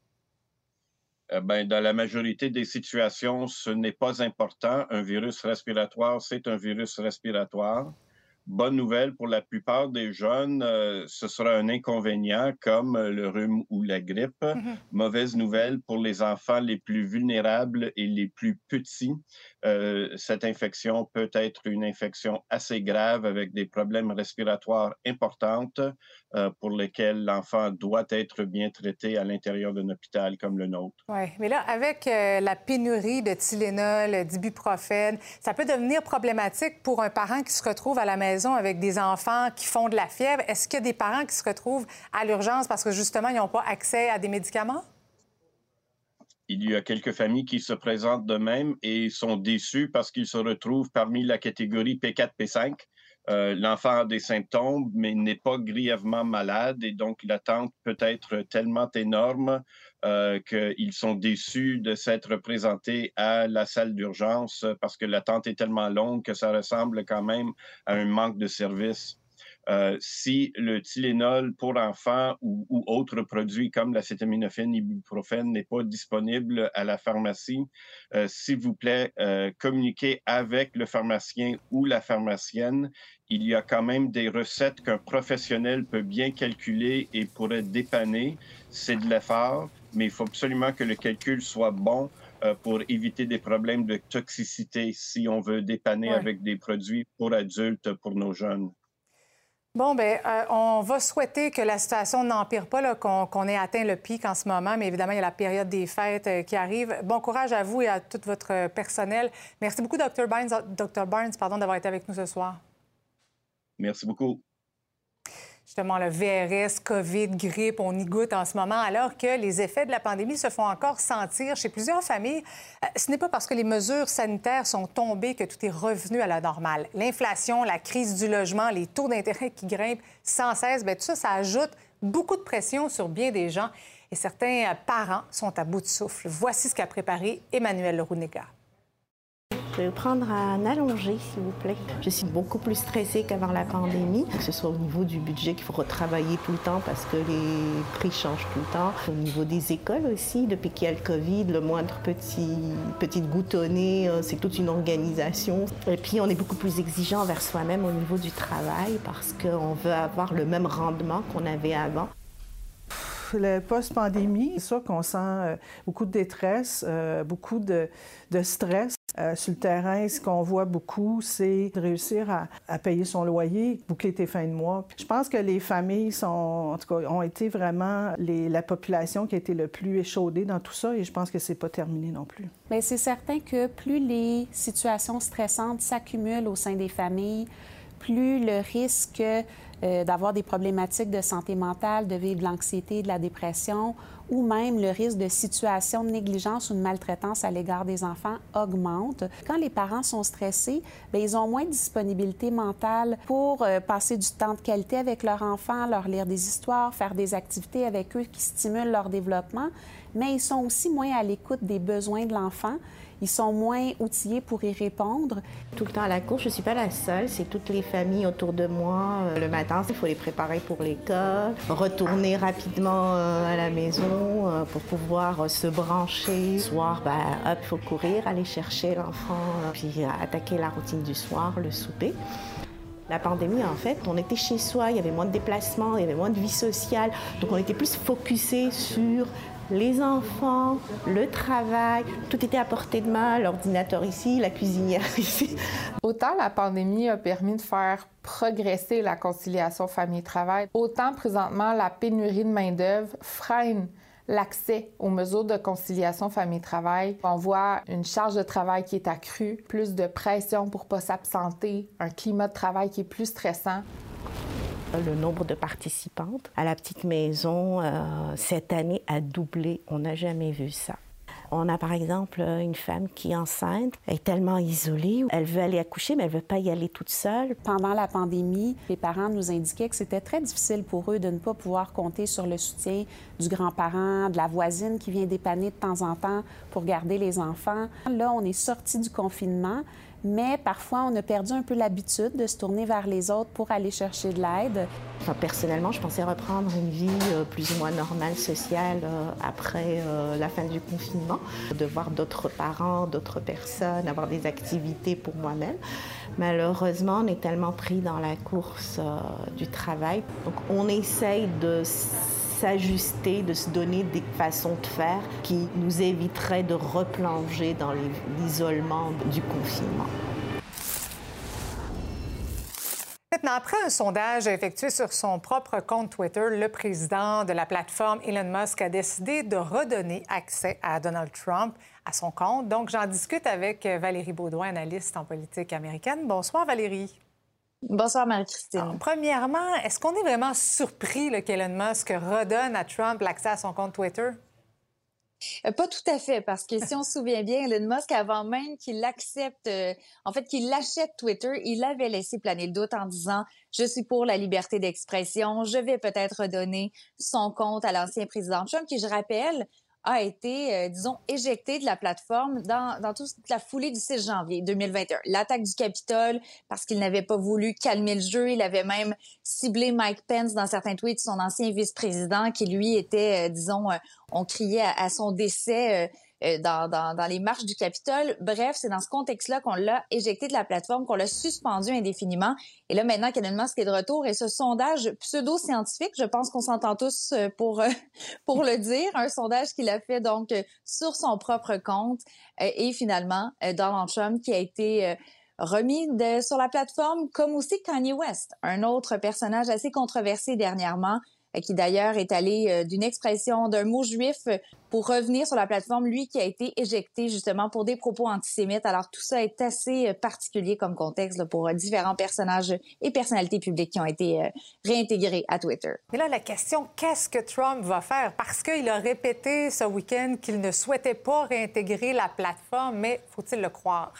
Euh, ben, dans la majorité des situations, ce n'est pas important. Un virus respiratoire, c'est un virus respiratoire. Bonne nouvelle pour la plupart des jeunes, euh, ce sera un inconvénient comme le rhume ou la grippe. Mm-hmm. Mauvaise nouvelle pour les enfants les plus vulnérables et les plus petits. Euh, cette infection peut être une infection assez grave avec des problèmes respiratoires importants euh, pour lesquels l'enfant doit être bien traité à l'intérieur d'un hôpital comme le nôtre. Oui, mais là, avec euh, la pénurie de Tylenol, d'ibuprofène, ça peut devenir problématique pour un parent qui se retrouve à la maison avec des enfants qui font de la fièvre. Est-ce qu'il y a des parents qui se retrouvent à l'urgence parce que, justement, ils n'ont pas accès à des médicaments? Il y a quelques familles qui se présentent de même et sont déçues parce qu'ils se retrouvent parmi la catégorie P quatre, P cinq. Euh, l'enfant a des symptômes, mais n'est pas grièvement malade et donc l'attente peut être tellement énorme euh, qu'ils sont déçus de s'être présentés à la salle d'urgence parce que l'attente est tellement longue que ça ressemble quand même à un manque de service. Euh, si le Tylenol pour enfants ou, ou autres produits comme l'acétaminophène, ibuprofène n'est pas disponible à la pharmacie, euh, s'il vous plaît, euh, communiquez avec le pharmacien ou la pharmacienne. Il y a quand même des recettes qu'un professionnel peut bien calculer et pourrait dépanner. C'est de l'effort, mais il faut absolument que le calcul soit bon euh, pour éviter des problèmes de toxicité si on veut dépanner ouais. avec des produits pour adultes, pour nos jeunes. Bon, bien, euh, on va souhaiter que la situation n'empire pas, là, qu'on, qu'on ait atteint le pic en ce moment, mais évidemment, il y a la période des fêtes euh, qui arrive. Bon courage à vous et à tout votre personnel. Merci beaucoup, docteur Barnes, docteur Barnes pardon, d'avoir été avec nous ce soir. Merci beaucoup. Justement, le V R S, COVID, grippe, on y goûte en ce moment, alors que les effets de la pandémie se font encore sentir chez plusieurs familles. Ce n'est pas parce que les mesures sanitaires sont tombées que tout est revenu à la normale. L'inflation, la crise du logement, les taux d'intérêt qui grimpent sans cesse, bien, tout ça, ça ajoute beaucoup de pression sur bien des gens. Et certains parents sont à bout de souffle. Voici ce qu'a préparé Emmanuel Runega. Je vais prendre un allongé, s'il vous plaît. Je suis beaucoup plus stressée qu'avant la pandémie, que ce soit au niveau du budget qu'il faut retravailler tout le temps parce que les prix changent tout le temps. Au niveau des écoles aussi, depuis qu'il y a le COVID, le moindre petit, petite goutonnée, c'est toute une organisation. Et puis, on est beaucoup plus exigeant envers soi-même au niveau du travail parce qu'on veut avoir le même rendement qu'on avait avant. Le post-pandémie, c'est sûr qu'on sent beaucoup de détresse, beaucoup de, de stress. Euh, sur le terrain, ce qu'on voit beaucoup, c'est de réussir à, à payer son loyer, boucler tes fins de mois. Je pense que les familles sont, en tout cas, ont été vraiment les, la population qui a été le plus échaudée dans tout ça et je pense que c'est pas terminé non plus. Bien, c'est certain que plus les situations stressantes s'accumulent au sein des familles, plus le risque euh, d'avoir des problématiques de santé mentale, de vivre de l'anxiété, de la dépression, ou même le risque de situation de négligence ou de maltraitance à l'égard des enfants augmente. Quand les parents sont stressés, bien, ils ont moins de disponibilité mentale pour euh, passer du temps de qualité avec leur enfant, leur lire des histoires, faire des activités avec eux qui stimulent leur développement, mais ils sont aussi moins à l'écoute des besoins de l'enfant. Ils sont moins outillés pour y répondre. Tout le temps à la cour, je ne suis pas la seule. C'est toutes les familles autour de moi. Le matin, il faut les préparer pour l'école, retourner rapidement à la maison pour pouvoir se brancher. Le soir, ben, hop, il faut courir, aller chercher l'enfant, puis attaquer la routine du soir, le souper. La pandémie, en fait, on était chez soi, il y avait moins de déplacements, il y avait moins de vie sociale, donc on était plus focusé sur les enfants, le travail, tout était à portée de main, l'ordinateur ici, la cuisinière ici. Autant la pandémie a permis de faire progresser la conciliation famille-travail, autant présentement la pénurie de main-d'œuvre freine l'accès aux mesures de conciliation famille-travail. On voit une charge de travail qui est accrue, plus de pression pour ne pas s'absenter, un climat de travail qui est plus stressant. Le nombre de participantes à la petite maison, euh, cette année, a doublé. On n'a jamais vu ça. On a par exemple une femme qui est enceinte, elle est tellement isolée, elle veut aller accoucher, mais elle ne veut pas y aller toute seule. Pendant la pandémie, les parents nous indiquaient que c'était très difficile pour eux de ne pas pouvoir compter sur le soutien du grand-parent, de la voisine qui vient dépanner de temps en temps pour garder les enfants. Là, on est sorti du confinement, mais parfois, on a perdu un peu l'habitude de se tourner vers les autres pour aller chercher de l'aide. Enfin, personnellement, je pensais reprendre une vie euh, plus ou moins normale, sociale, euh, après euh, la fin du confinement, de voir d'autres parents, d'autres personnes, avoir des activités pour moi-même. Malheureusement, on est tellement pris dans la course euh, du travail. Donc, on essaye de s'ajuster, de se donner des façons de faire qui nous éviteraient de replonger dans l'isolement du confinement. Maintenant, après un sondage effectué sur son propre compte Twitter, le président de la plateforme Elon Musk a décidé de redonner accès à Donald Trump à son compte. Donc, j'en discute avec Valérie Beaudoin, analyste en politique américaine. Bonsoir, Valérie. Bonsoir, Marie-Christine. Alors, premièrement, est-ce qu'on est vraiment surpris là, qu'Elon Musk redonne à Trump l'accès à son compte Twitter? Euh, pas tout à fait, parce que si on se souvient bien, Elon Musk, avant même qu'il accepte, euh, en fait, qu'il achète Twitter, il avait laissé planer le doute en disant « Je suis pour la liberté d'expression, je vais peut-être redonner son compte à l'ancien président Trump », qui, je rappelle, a été, euh, disons, éjecté de la plateforme dans, dans toute la foulée du six janvier deux mille vingt et un. L'attaque du Capitole, parce qu'il n'avait pas voulu calmer le jeu. Il avait même ciblé Mike Pence dans certains tweets, son ancien vice-président, qui, lui, était, euh, disons, euh, on criait à, à son décès euh, euh, dans, dans, dans les marches du Capitole. Bref, c'est dans ce contexte-là qu'on l'a éjecté de la plateforme, qu'on l'a suspendu indéfiniment. Et là, maintenant qu'Elon Musk est de retour, et ce sondage pseudo-scientifique, je pense qu'on s'entend tous pour, euh, pour le dire, un sondage qu'il a fait donc euh, sur son propre compte. Euh, et finalement, euh, Donald Trump qui a été... Euh, remis de, sur la plateforme, comme aussi Kanye West, un autre personnage assez controversé dernièrement, euh, qui d'ailleurs est allé euh, d'une expression, d'un mot juif euh, pour revenir sur la plateforme, lui qui a été éjecté justement pour des propos antisémites. Alors tout ça est assez euh, particulier comme contexte là, pour euh, différents personnages et personnalités publiques qui ont été euh, réintégrés à Twitter. Mais là, la question, qu'est-ce que Trump va faire? Parce qu'il a répété ce week-end qu'il ne souhaitait pas réintégrer la plateforme, mais faut-il le croire?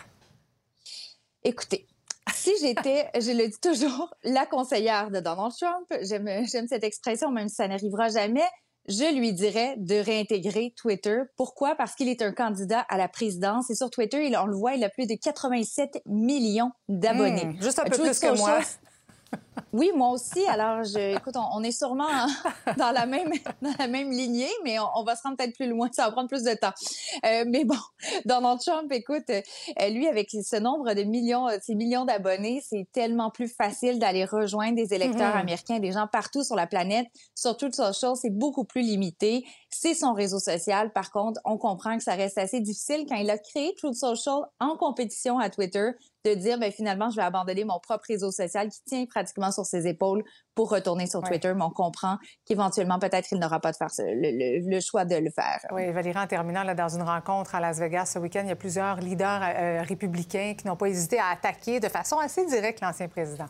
Écoutez, si j'étais, je le dis toujours, la conseillère de Donald Trump, j'aime, j'aime cette expression, même si ça n'arrivera jamais, je lui dirais de réintégrer Twitter. Pourquoi? Parce qu'il est un candidat à la présidence. Et sur Twitter, il, on le voit, il a plus de quatre-vingt-sept millions d'abonnés. Mmh, juste un peu Truth plus que moi. Oui, moi aussi. Alors, je, écoute, on, on est sûrement dans la même dans la même lignée, mais on, on va se rendre peut-être plus loin. Ça va prendre plus de temps. Euh, mais bon, Donald Trump, écoute, euh, lui, avec ce nombre de millions, ces millions d'abonnés, c'est tellement plus facile d'aller rejoindre des électeurs mm-hmm. américains, des gens partout sur la planète. Sur Truth Social, c'est beaucoup plus limité. C'est son réseau social. Par contre, on comprend que ça reste assez difficile quand il a créé Truth Social en compétition à Twitter, de dire, ben finalement, je vais abandonner mon propre réseau social qui tient pratiquement sur ses épaules pour retourner sur Twitter. Ouais. Mais on comprend qu'éventuellement, peut-être, il n'aura pas de faire ce, le, le, le choix de le faire. Oui, Valérie, en terminant, là, dans une rencontre à Las Vegas ce week-end, il y a plusieurs leaders euh, républicains qui n'ont pas hésité à attaquer de façon assez directe l'ancien président.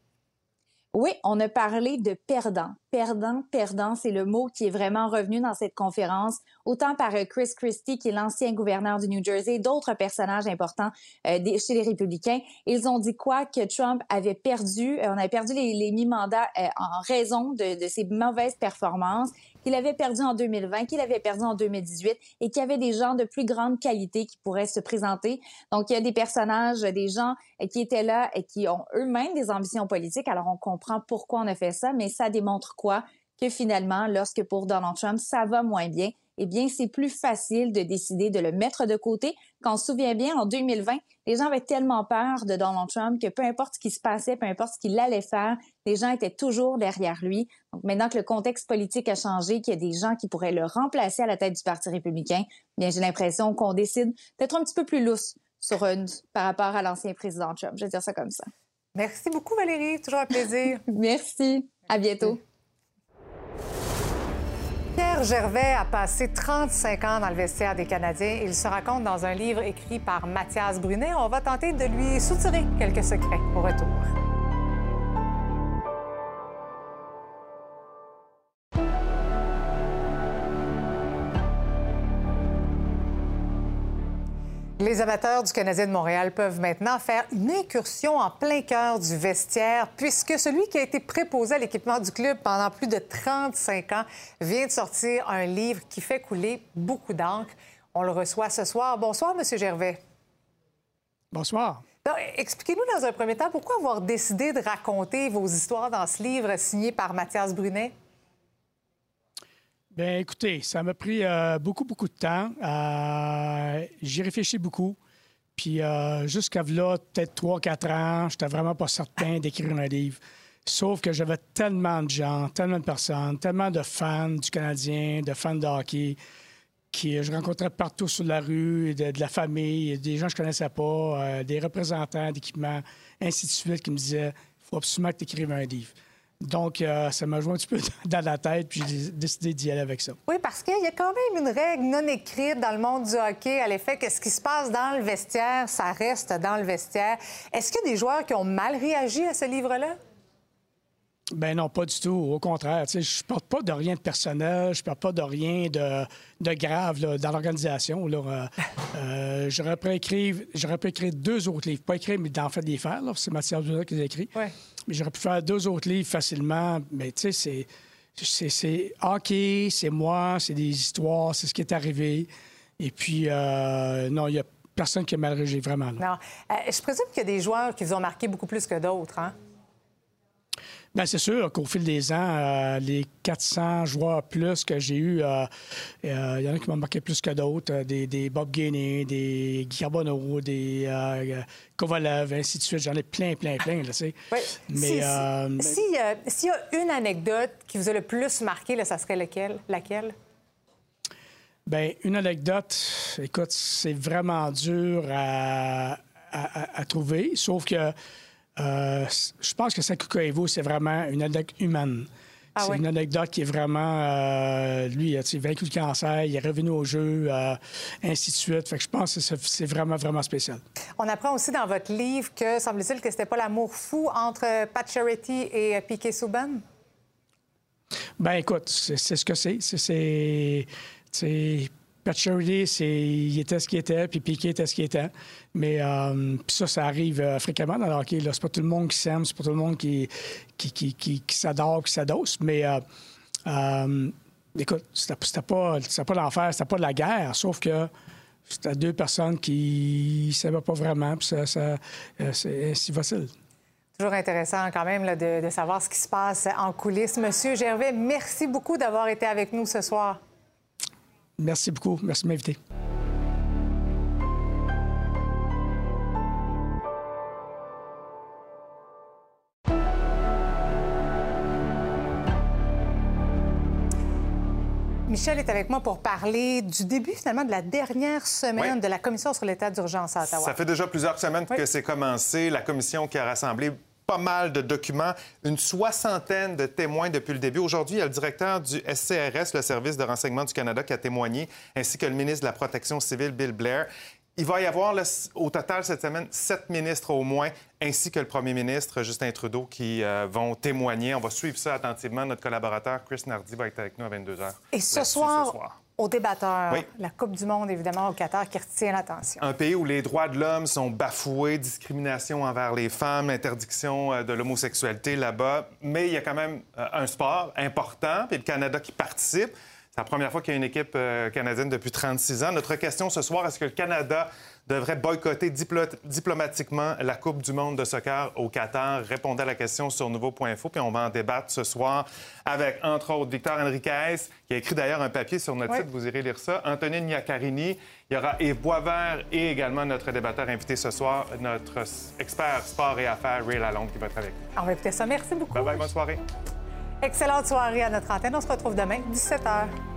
Oui, on a parlé de perdant. Perdant, perdant, c'est le mot qui est vraiment revenu dans cette conférence, autant par Chris Christie, qui est l'ancien gouverneur du New Jersey, d'autres personnages importants euh, des, chez les républicains. Ils ont dit quoi? Que Trump avait perdu, euh, on avait perdu les, les mi-mandats euh, en raison de, de ses mauvaises performances, qu'il avait perdu en deux mille vingt, qu'il avait perdu en deux mille dix-huit et qu'il y avait des gens de plus grande qualité qui pourraient se présenter. Donc, il y a des personnages, des gens euh, qui étaient là et qui ont eux-mêmes des ambitions politiques. Alors, on comprend pourquoi on a fait ça, mais ça démontre quoi? Que finalement, lorsque pour Donald Trump, ça va moins bien, eh bien, c'est plus facile de décider de le mettre de côté. Quand on se souvient bien, en deux mille vingt, les gens avaient tellement peur de Donald Trump que peu importe ce qui se passait, peu importe ce qu'il allait faire, les gens étaient toujours derrière lui. Donc maintenant que le contexte politique a changé, qu'il y a des gens qui pourraient le remplacer à la tête du Parti républicain, bien, j'ai l'impression qu'on décide d'être un petit peu plus lousse sur une, par rapport à l'ancien président Trump. Je vais dire ça comme ça. Merci beaucoup, Valérie. Toujours un plaisir. Merci. À bientôt. Pierre Gervais a passé trente-cinq ans dans le vestiaire des Canadiens. Il se raconte dans un livre écrit par Mathias Brunet. On va tenter de lui soutirer quelques secrets au retour. Les amateurs du Canadien de Montréal peuvent maintenant faire une incursion en plein cœur du vestiaire puisque celui qui a été préposé à l'équipement du club pendant plus de trente-cinq ans vient de sortir un livre qui fait couler beaucoup d'encre. On le reçoit ce soir. Bonsoir, M. Gervais. Bonsoir. Donc, expliquez-nous dans un premier temps pourquoi avoir décidé de raconter vos histoires dans ce livre signé par Mathias Brunet? Bien, écoutez, ça m'a pris euh, beaucoup, beaucoup de temps. Euh, j'y réfléchis beaucoup. Puis euh, jusqu'à là, peut-être trois quatre ans, j'étais vraiment pas certain d'écrire un livre. Sauf que j'avais tellement de gens, tellement de personnes, tellement de fans du Canadien, de fans de hockey, que je rencontrais partout sur la rue, de, de la famille, des gens que je connaissais pas, euh, des représentants d'équipements, ainsi de suite, qui me disaient « il faut absolument que tu écrives un livre ». Donc, euh, ça m'a joué un petit peu dans la tête, puis j'ai décidé d'y aller avec ça. Oui, parce qu'il y a quand même une règle non écrite dans le monde du hockey à l'effet que ce qui se passe dans le vestiaire, ça reste dans le vestiaire. Est-ce qu'il y a des joueurs qui ont mal réagi à ce livre-là? Ben non, pas du tout. Au contraire, je ne porte pas de rien de personnel, je ne porte pas de rien de, de grave là, dans l'organisation. Là. Euh, j'aurais pu écrire, j'aurais pu écrire deux autres livres. Pas écrire, mais d'en fait les faire. Là. C'est Mathias Brunet qui les a écrits. Ouais. Mais j'aurais pu faire deux autres livres facilement. Mais tu sais, c'est, c'est hockey, c'est moi, c'est des histoires, c'est ce qui est arrivé. Et puis, euh, non, il n'y a personne qui a mal réagi, vraiment. Là. Non. Euh, je présume qu'il y a des joueurs qui vous ont marqué beaucoup plus que d'autres, hein? Bien, c'est sûr qu'au fil des ans, euh, les quatre cents joueurs plus que j'ai eus, il euh, euh, y en a qui m'ont marqué plus que d'autres. Euh, des, des Bob Gainey, des Guy Carbonneau, des euh, Kovalev, ainsi de suite. J'en ai plein, plein, plein, là, tu sais. Oui. Mais, si, euh, si, si, euh, s'il y a une anecdote qui vous a le plus marqué, là, ça serait lequel, laquelle? Bien, une anecdote, écoute, c'est vraiment dur à, à, à, à trouver, sauf que Euh, je pense que Saku Koivu, c'est vraiment une anecdote humaine. Ah c'est oui. Une anecdote qui est vraiment... Euh, lui, il a vaincu le cancer, il est revenu au jeu, euh, ainsi de suite. Fait que je pense que c'est, c'est vraiment, vraiment spécial. On apprend aussi dans votre livre que, semble-t-il, que c'était pas l'amour fou entre Pat Charity et Piquet Souban? Ben écoute, c'est, c'est ce que c'est. C'est... c'est, c'est... Pat Charity, c'est, il était ce qu'il était, puis Piquet était ce qu'il était. Mais euh, puis ça, ça arrive euh, fréquemment dans le hockey. Là. C'est pas tout le monde qui s'aime, c'est pas tout le monde qui, qui, qui, qui, qui s'adore, qui s'adosse. Mais euh, euh, écoute, c'était, c'était, pas, c'était pas l'enfer, c'était pas de la guerre, sauf que c'était deux personnes qui ne savaient pas vraiment, puis ça, ça, c'est si facile. Toujours intéressant quand même là, de, de savoir ce qui se passe en coulisses. Monsieur Gervais, merci beaucoup d'avoir été avec nous ce soir. Merci beaucoup. Merci de m'inviter. Michel est avec moi pour parler du début, finalement, de la dernière semaine oui. de la Commission sur l'état d'urgence à Ottawa. Ça fait déjà plusieurs semaines oui. que c'est commencé. La Commission qui a rassemblé pas mal de documents, une soixantaine de témoins depuis le début. Aujourd'hui, il y a le directeur du S C R S, le Service de renseignement du Canada, qui a témoigné, ainsi que le ministre de la Protection civile, Bill Blair. Il va y avoir, là, au total, cette semaine, sept ministres au moins, ainsi que le premier ministre, Justin Trudeau, qui euh, vont témoigner. On va suivre ça attentivement. Notre collaborateur, Chris Nardi, va être avec nous à vingt-deux heures. Et ce soir, ce soir, au débatteur, oui. la Coupe du monde, évidemment, au Qatar, qui retient l'attention. Un pays où les droits de l'homme sont bafoués, discrimination envers les femmes, interdiction de l'homosexualité là-bas. Mais il y a quand même un sport important, puis le Canada qui participe. C'est la première fois qu'il y a une équipe euh, canadienne depuis trente-six ans. Notre question ce soir, est-ce que le Canada devrait boycotter diplo- diplomatiquement la Coupe du monde de soccer au Qatar? Répondez à la question sur nouveau point info, puis on va en débattre ce soir avec, entre autres, Victor Henriquez, qui a écrit d'ailleurs un papier sur notre oui. site, vous irez lire ça, Antonine Iaccarini, il y aura Yves Boisvert et également notre débatteur invité ce soir, notre expert sport et affaires, Ray Lalonde, qui va être avec nous. On va écouter ça. Merci beaucoup. Bye bye, bonne soirée. Excellente soirée à notre antenne. On se retrouve demain, dix-sept heures.